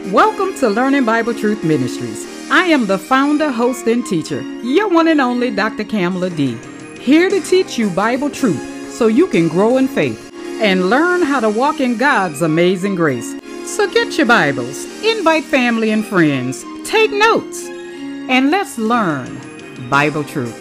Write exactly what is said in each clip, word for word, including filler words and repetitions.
Welcome to Learning Bible Truth Ministries. I am the founder, host, and teacher, your one and only Doctor Kamala D. Here to teach you Bible truth so you can grow in faith and learn how to walk in God's amazing grace. So get your Bibles, invite family and friends, take notes, and let's learn Bible truth.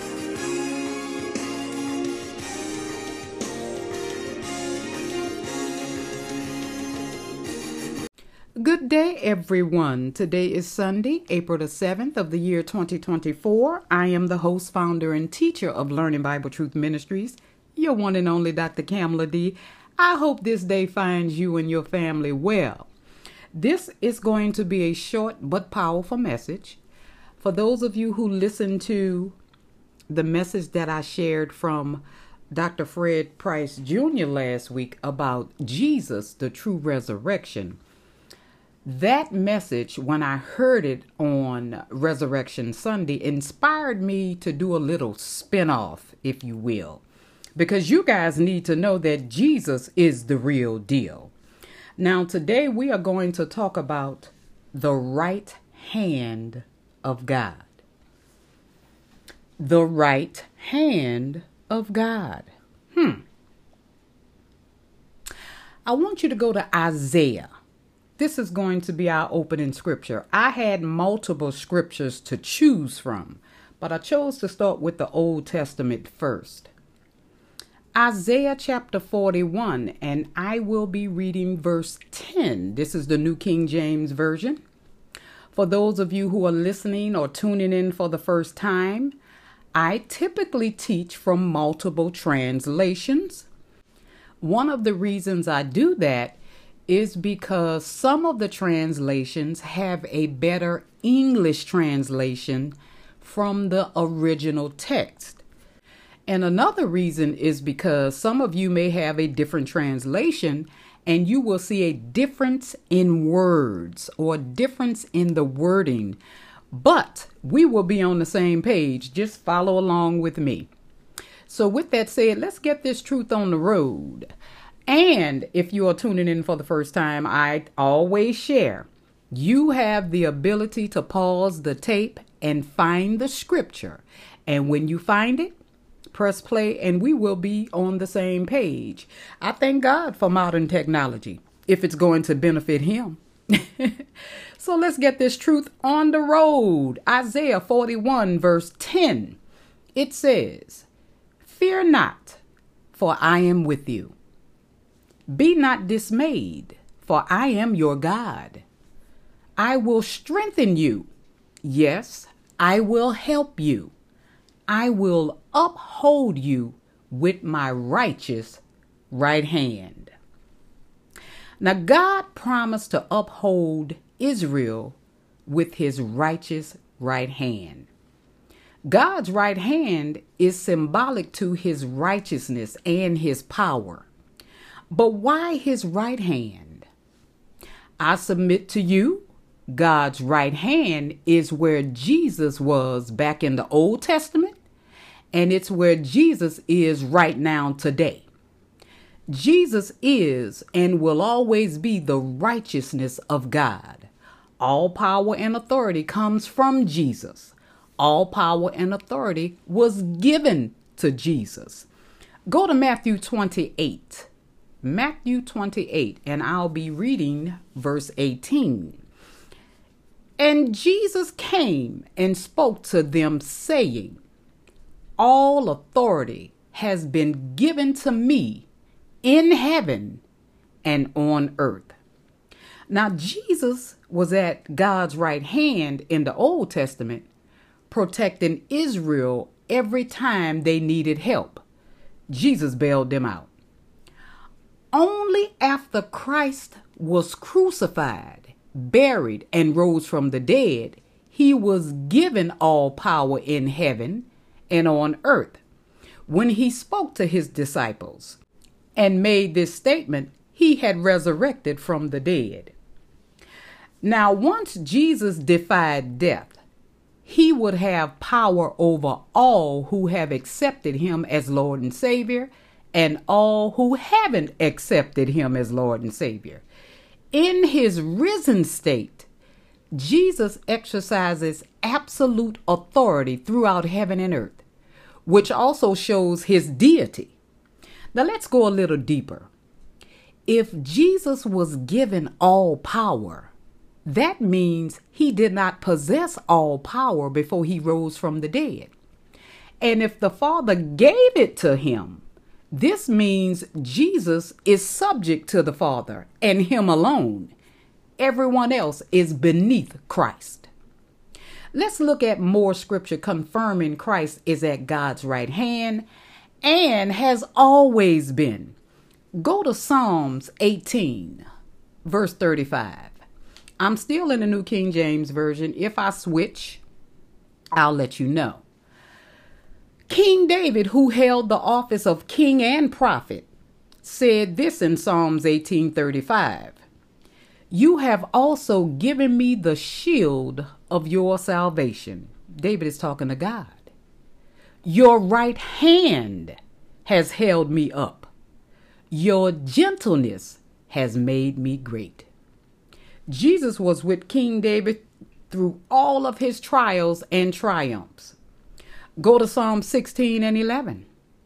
Good day, everyone. Today is Sunday, April the seventh of the year twenty twenty-four. I am the host, founder, and teacher of Learning Bible Truth Ministries, your one and only Doctor Kamala D. I hope this day finds you and your family well. This is going to be a short but powerful message. For those of you who listened to the message that I shared from Doctor Fred Price Junior last week about Jesus, the true resurrection, that message, when I heard it on Resurrection Sunday, inspired me to do a little spin-off, if you will, because you guys need to know that Jesus is the real deal. Now, today we are going to talk about the right hand of God. The right hand of God. Hmm. I want you to go to Isaiah. This is going to be our opening scripture. I had multiple scriptures to choose from, but I chose to start with the Old Testament first. Isaiah chapter forty-one, and I will be reading verse ten. This is the New King James Version. For those of you who are listening or tuning in for the first time, I typically teach from multiple translations. One of the reasons I do that is because some of the translations have a better English translation from the original text. And another reason is because some of you may have a different translation and you will see a difference in words or a difference in the wording. But we will be on the same page. Just follow along with me. So with that said, let's get this truth on the road. And if you are tuning in for the first time, I always share, you have the ability to pause the tape and find the scripture. And when you find it, press play and we will be on the same page. I thank God for modern technology, if it's going to benefit him. So let's get this truth on the road. Isaiah forty-one verse ten. It says, "Fear not, for I am with you. Be not dismayed, for I am your God. I will strengthen you. Yes, I will help you. I will uphold you with my righteous right hand." Now, God promised to uphold Israel with his righteous right hand. God's right hand is symbolic to his righteousness and his power. But why his right hand? I submit to you, God's right hand is where Jesus was back in the Old Testament, and it's where Jesus is right now today. Jesus is and will always be the righteousness of God. All power and authority comes from Jesus. All power and authority was given to Jesus. Go to Matthew twenty-eight. Matthew twenty-eight, and I'll be reading verse eighteen. "And Jesus came and spoke to them, saying, All authority has been given to me in heaven and on earth." Now, Jesus was at God's right hand in the Old Testament, protecting Israel every time they needed help. Jesus bailed them out. Only after Christ was crucified, buried, and rose from the dead, he was given all power in heaven and on earth. When he spoke to his disciples and made this statement, he had resurrected from the dead. Now, once Jesus defied death, he would have power over all who have accepted him as Lord and Savior and all who haven't accepted him as Lord and Savior. In his risen state, Jesus exercises absolute authority throughout heaven and earth, which also shows his deity. Now let's go a little deeper. If Jesus was given all power, that means he did not possess all power before he rose from the dead. And if the Father gave it to him, this means Jesus is subject to the Father and him alone. Everyone else is beneath Christ. Let's look at more scripture confirming Christ is at God's right hand and has always been. Go to Psalms eighteen, verse thirty-five. I'm still in the New King James Version. If I switch, I'll let you know. King David, who held the office of king and prophet, said this in Psalms eighteen thirty-five. You have also given me the shield of your salvation. David is talking to God. Your right hand has held me up. Your gentleness has made me great. Jesus was with King David through all of his trials and triumphs. Go to Psalm sixteen and eleven.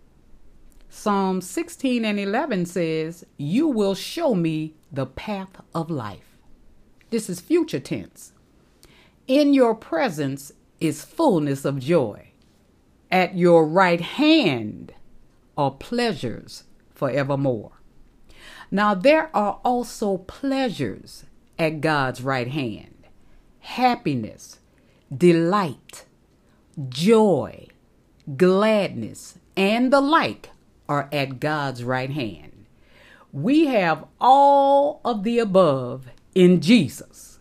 Psalm sixteen and eleven says, you will show me the path of life. This is future tense. In your presence is fullness of joy. At your right hand are pleasures forevermore. Now there are also pleasures at God's right hand. Happiness, delight, joy, gladness, and the like are at God's right hand. We have all of the above in Jesus.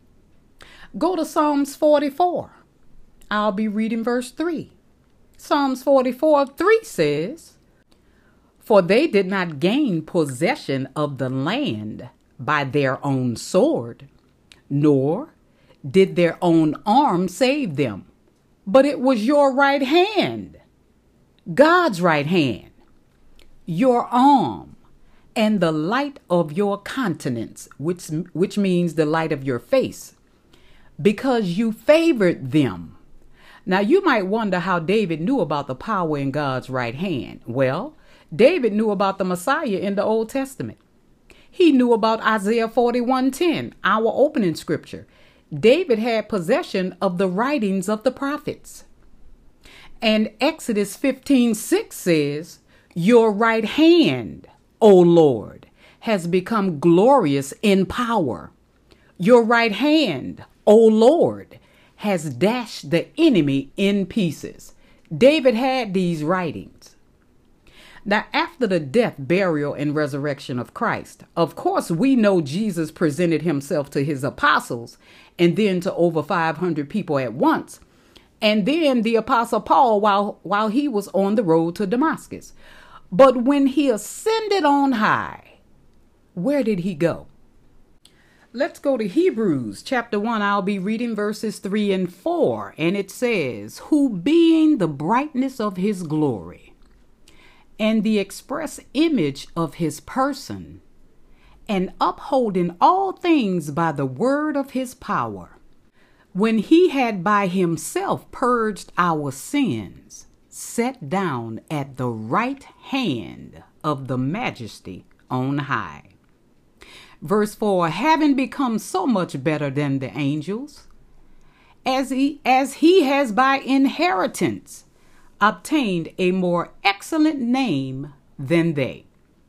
Go to Psalms forty-four. I'll be reading verse three. Psalms forty-four, three says, for they did not gain possession of the land by their own sword, nor did their own arm save them, but it was your right hand, God's right hand, your arm, and the light of your countenance, which, which means the light of your face, because you favored them. Now you might wonder how David knew about the power in God's right hand. Well, David knew about the Messiah in the Old Testament. He knew about Isaiah forty-one ten, our opening scripture. David had possession of the writings of the prophets. And Exodus fifteen six says, your right hand, O Lord, has become glorious in power. Your right hand, O Lord, has dashed the enemy in pieces. David had these writings. Now, after the death, burial, and resurrection of Christ, of course, we know Jesus presented himself to his apostles and then to over five hundred people at once. And then the apostle Paul while, while he was on the road to Damascus. But when he ascended on high, where did he go? Let's go to Hebrews chapter one. I'll be reading verses three and four. And it says, who being the brightness of his glory and the express image of his person, and upholding all things by the word of his power, when he had by himself purged our sins, sat down at the right hand of the majesty on high. Verse four, having become so much better than the angels, as he, as he has by inheritance obtained a more excellent name than they.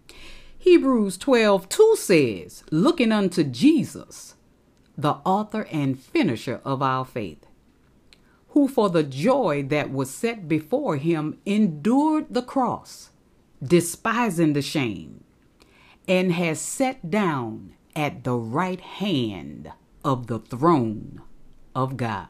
Hebrews twelve two says, looking unto Jesus, the author and finisher of our faith, who for the joy that was set before him endured the cross, despising the shame, and has sat down at the right hand of the throne of God.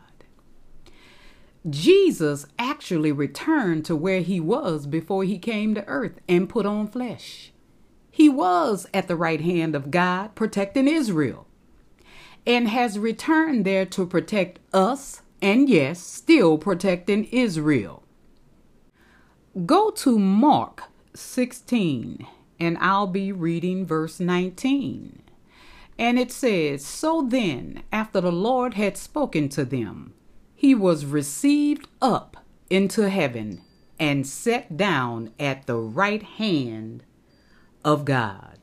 Jesus actually returned to where he was before he came to earth and put on flesh. He was at the right hand of God protecting Israel and has returned there to protect us and, yes, still protecting Israel. Go to Mark sixteen and I'll be reading verse nineteen. And it says, so then, after the Lord had spoken to them, he was received up into heaven and set down at the right hand of God.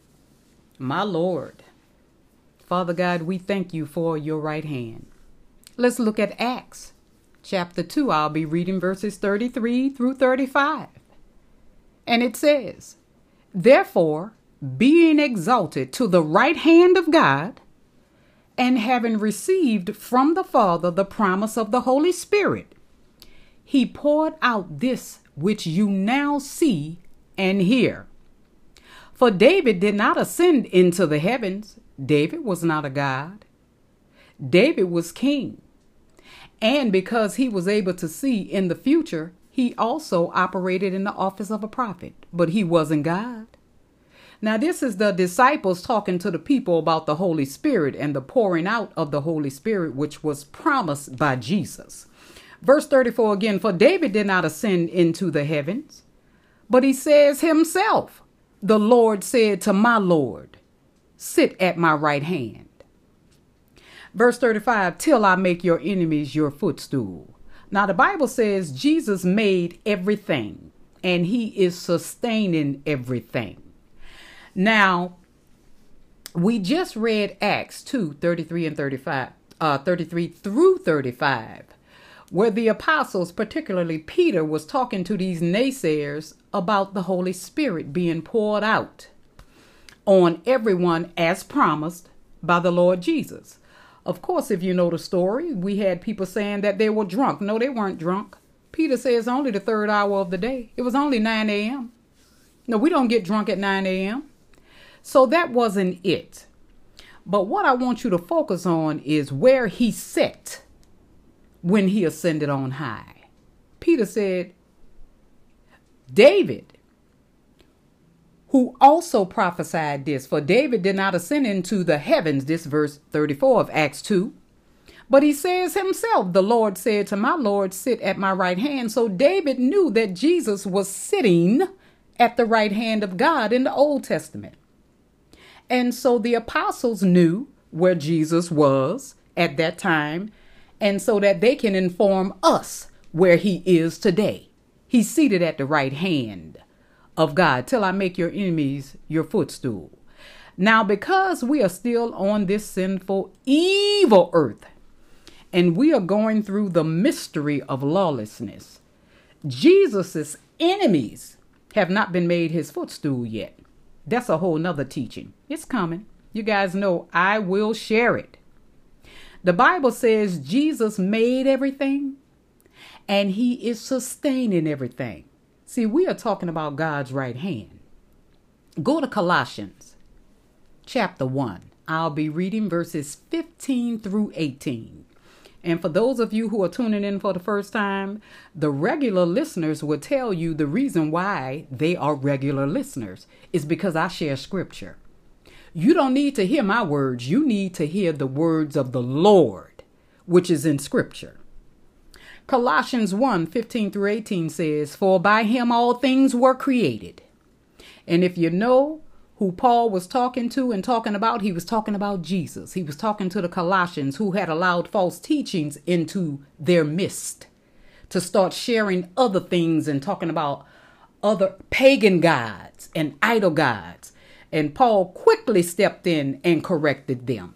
My Lord, Father God, we thank you for your right hand. Let's look at Acts chapter two. I'll be reading verses thirty-three through thirty-five. And it says, therefore, being exalted to the right hand of God, and having received from the Father the promise of the Holy Spirit, he poured out this which you now see and hear. For David did not ascend into the heavens. David was not a god. David was king. And because he was able to see in the future, he also operated in the office of a prophet, but he wasn't God. Now, this is the disciples talking to the people about the Holy Spirit and the pouring out of the Holy Spirit, which was promised by Jesus. Verse thirty-four again, for David did not ascend into the heavens, but he says himself, the Lord said to my Lord, sit at my right hand. Verse thirty-five, till I make your enemies your footstool. Now, the Bible says Jesus made everything and he is sustaining everything. Now, we just read Acts two, thirty-three and thirty-five, uh, thirty-three through thirty-five, where the apostles, particularly Peter, was talking to these naysayers about the Holy Spirit being poured out on everyone as promised by the Lord Jesus. Of course, if you know the story, we had people saying that they were drunk. No, they weren't drunk. Peter says only the third hour of the day. It was only nine a.m. No, we don't get drunk at nine a.m. So that wasn't it. But what I want you to focus on is where he sat when he ascended on high. Peter said, David, who also prophesied this, for David did not ascend into the heavens, this verse thirty-four of Acts two, but he says himself, the Lord said to my Lord, sit at my right hand. So David knew that Jesus was sitting at the right hand of God in the Old Testament. And so the apostles knew where Jesus was at that time, and so that they can inform us where he is today. He's seated at the right hand of God, till I make your enemies your footstool. Now, because we are still on this sinful, evil earth, and we are going through the mystery of lawlessness, Jesus's enemies have not been made his footstool yet. That's a whole nother teaching. It's coming. You guys know I will share it. The Bible says Jesus made everything and he is sustaining everything. See, we are talking about God's right hand. Go to Colossians chapter one. I'll be reading verses fifteen through eighteen. And for those of you who are tuning in for the first time, the regular listeners will tell you the reason why they are regular listeners is because I share scripture. You don't need to hear my words. You need to hear the words of the Lord, which is in scripture. Colossians one, fifteen through eighteen says, for by him all things were created. And if you know who Paul was talking to and talking about, he was talking about Jesus. He was talking to the Colossians who had allowed false teachings into their midst to start sharing other things and talking about other pagan gods and idol gods. And Paul quickly stepped in and corrected them.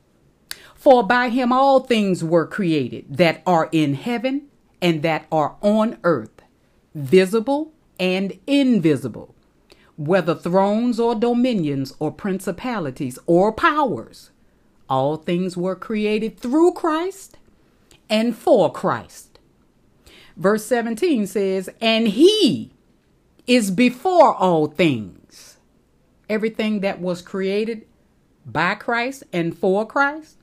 For by him all things were created that are in heaven and that are on earth, visible and invisible, whether thrones or dominions or principalities or powers. All things were created through Christ and for Christ. Verse seventeen says, and he is before all things. Everything that was created by Christ and for Christ,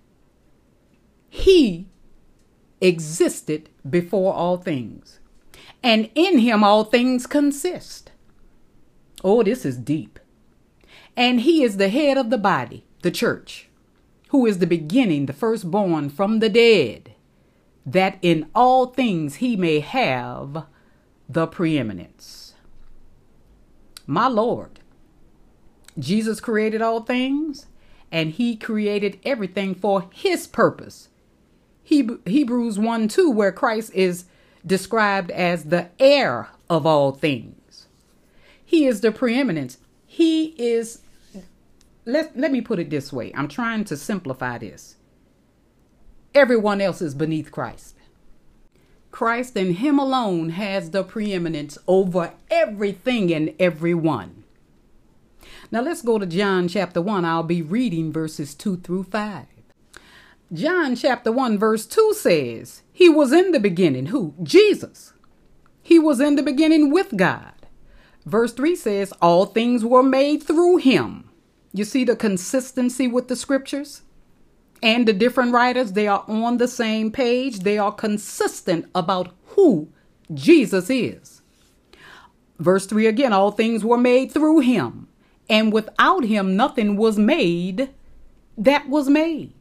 he existed before all things. And in him all things consist. Oh, this is deep. And he is the head of the body, the church, who is the beginning, the firstborn from the dead, that in all things he may have the preeminence. My Lord, Jesus created all things, and he created everything for his purpose. Hebrews one two, where Christ is described as the heir of all things. He is the preeminence. He is, let, let me put it this way. I'm trying to simplify this. Everyone else is beneath Christ. Christ and him alone has the preeminence over everything and everyone. Now let's go to John chapter one. I'll be reading verses two through five. John chapter one verse two says, he was in the beginning. Who? Jesus. He was in the beginning with God. Verse three says, all things were made through him. You see the consistency with the scriptures and the different writers. They are on the same page. They are consistent about who Jesus is. Verse three again, all things were made through him, and without him nothing was made that was made.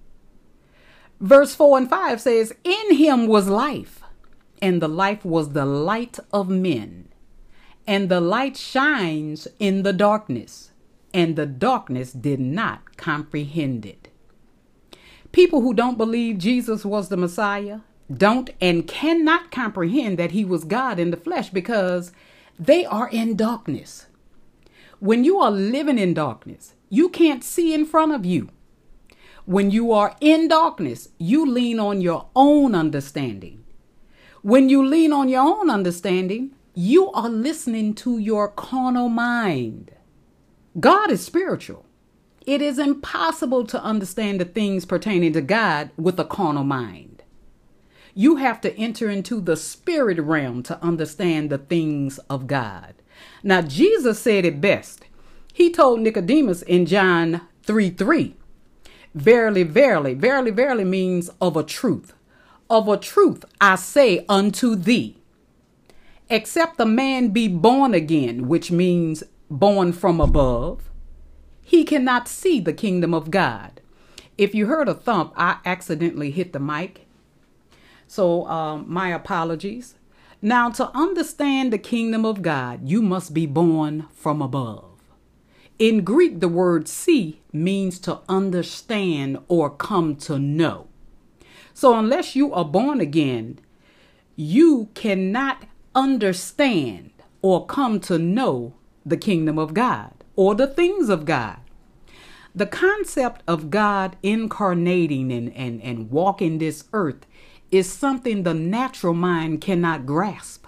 Verse four and five says, in him was life, and the life was the light of men. And the light shines in the darkness, and the darkness did not comprehend it. People who don't believe Jesus was the Messiah don't and cannot comprehend that he was God in the flesh, because they are in darkness. When you are living in darkness, you can't see in front of you. When you are in darkness, you lean on your own understanding. When you lean on your own understanding, you are listening to your carnal mind. God is spiritual. It is impossible to understand the things pertaining to God with a carnal mind. You have to enter into the spirit realm to understand the things of God. Now, Jesus said it best. He told Nicodemus in John three three, verily, verily, verily, verily means of a truth. Of a truth, I say unto thee, except a man be born again, which means born from above, he cannot see the kingdom of God. If you heard a thump, I accidentally hit the mic. So um, my apologies. Now, to understand the kingdom of God, you must be born from above. In Greek, the word see means to understand or come to know. So unless you are born again, you cannot understand or come to know the kingdom of God or the things of God. The concept of God incarnating and, and, and walking this earth is something the natural mind cannot grasp.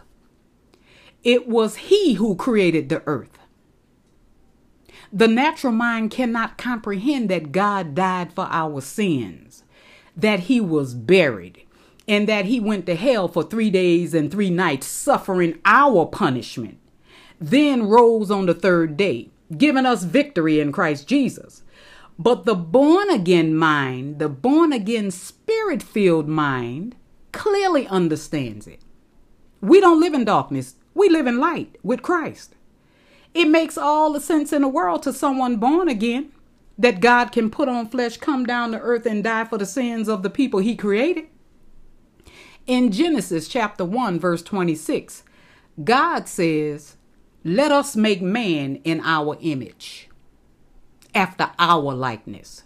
It was he who created the earth. The natural mind cannot comprehend that God died for our sins, that he was buried, and that he went to hell for three days and three nights, suffering our punishment, then rose on the third day, giving us victory in Christ Jesus. But the born again mind, the born again spirit filled mind, clearly understands it. We don't live in darkness. We live in light with Christ. It makes all the sense in the world to someone born again that God can put on flesh, come down to earth and die for the sins of the people he created. In Genesis chapter one, verse twenty-six, God says, let us make man in our image, after our likeness.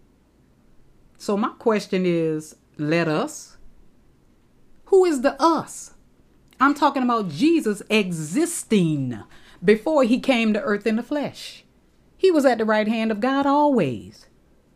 So my question is, let us? Who is the us? I'm talking about Jesus existing before he came to earth in the flesh. He was at the right hand of God always.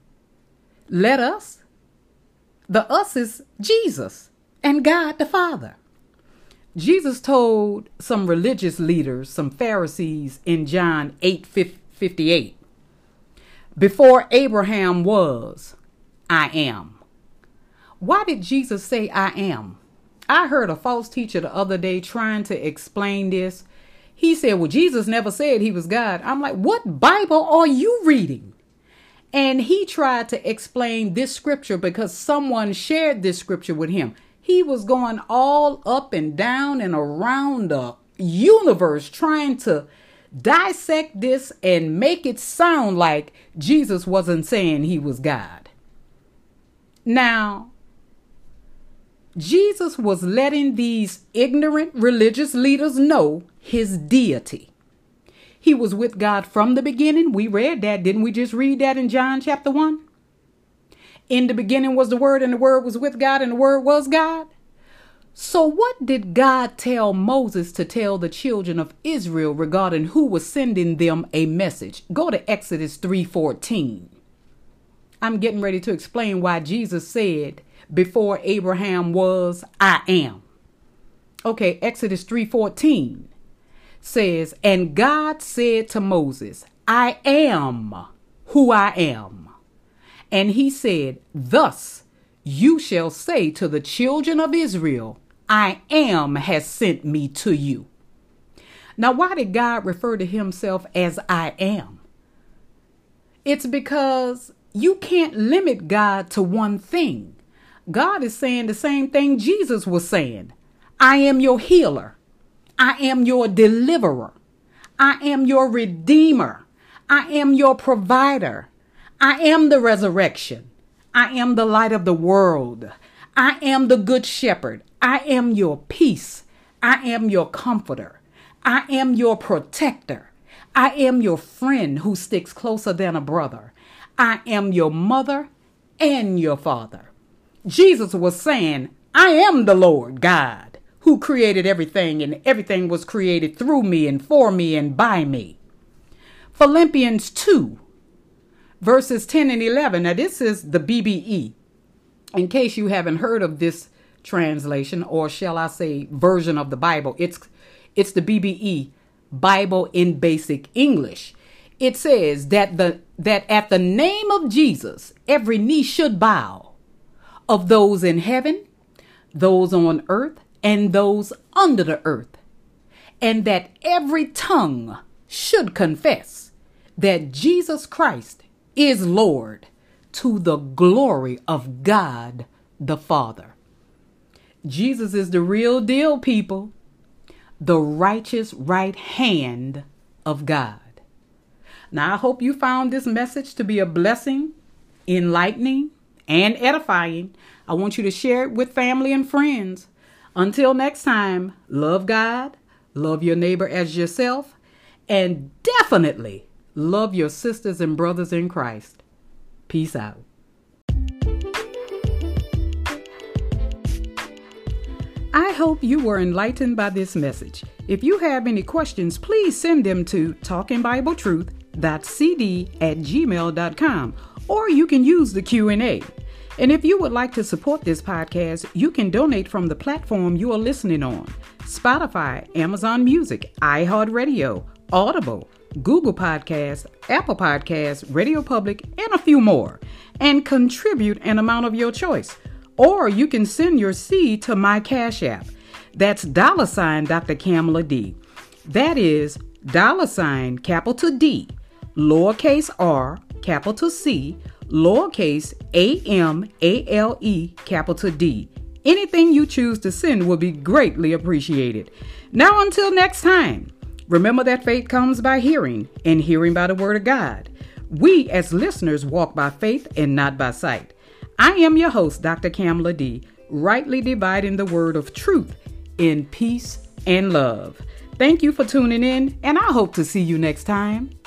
Let us? The us is Jesus and God the Father. Jesus told some religious leaders, some Pharisees, in John eight fifty-eight, before Abraham was, I am. Why did Jesus say I am? I heard a false teacher the other day trying to explain this. He said, well, Jesus never said he was God. I'm like, what Bible are you reading? And he tried to explain this scripture because someone shared this scripture with him. He was going all up and down and around the universe trying to dissect this and make it sound like Jesus wasn't saying he was God. Now, Jesus was letting these ignorant religious leaders know his deity. He was with God from the beginning. We read that. Didn't we just read that in John chapter one? In the beginning was the Word, and the Word was with God, and the Word was God. So what did God tell Moses to tell the children of Israel regarding who was sending them a message? Go to Exodus three fourteen. I'm getting ready to explain why Jesus said, before Abraham was, I am. Okay, Exodus three fourteen says, and God said to Moses, I am who I am. And he said, thus you shall say to the children of Israel, I am has sent me to you. Now, why did God refer to himself as I am? It's because you can't limit God to one thing. God is saying the same thing Jesus was saying. I am your healer. I am your deliverer. I am your redeemer. I am your provider. I am the resurrection. I am the light of the world. I am the good shepherd. I am your peace. I am your comforter. I am your protector. I am your friend who sticks closer than a brother. I am your mother and your father. Jesus was saying, I am the Lord God who created everything, and everything was created through me and for me and by me. Philippians two, verses ten and eleven. Now, this is the B B E. In case you haven't heard of this translation, or shall I say version of the Bible, it's it's the B B E, Bible in Basic English. It says that the that at the name of Jesus, every knee should bow, of those in heaven, those on earth, and those under the earth, and that every tongue should confess that Jesus Christ is Lord, to the glory of God the Father. Jesus is the real deal, people. The righteous right hand of God. Now, I hope you found this message to be a blessing, enlightening, and edifying. I want you to share it with family and friends. Until next time, love God, love your neighbor as yourself, and definitely love your sisters and brothers in Christ. Peace out. I hope you were enlightened by this message. If you have any questions, please send them to talking bible truth dot c d at gmail dot com, or you can use the Q and A. And if you would like to support this podcast, you can donate from the platform you are listening on: Spotify, Amazon Music, iHeartRadio, Audible, Google Podcasts, Apple Podcasts, Radio Public, and a few more, and contribute an amount of your choice. Or you can send your seed to my Cash App. That's dollar sign Doctor Kamala D. That is dollar sign capital D, lowercase r, capital C, lowercase a m a l e, capital D. Anything you choose to send will be greatly appreciated. Now, until next time, remember that faith comes by hearing, and hearing by the word of God. We as listeners walk by faith and not by sight. I am your host, Doctor Kamala D, rightly dividing the word of truth in peace and love. Thank you for tuning in, and I hope to see you next time.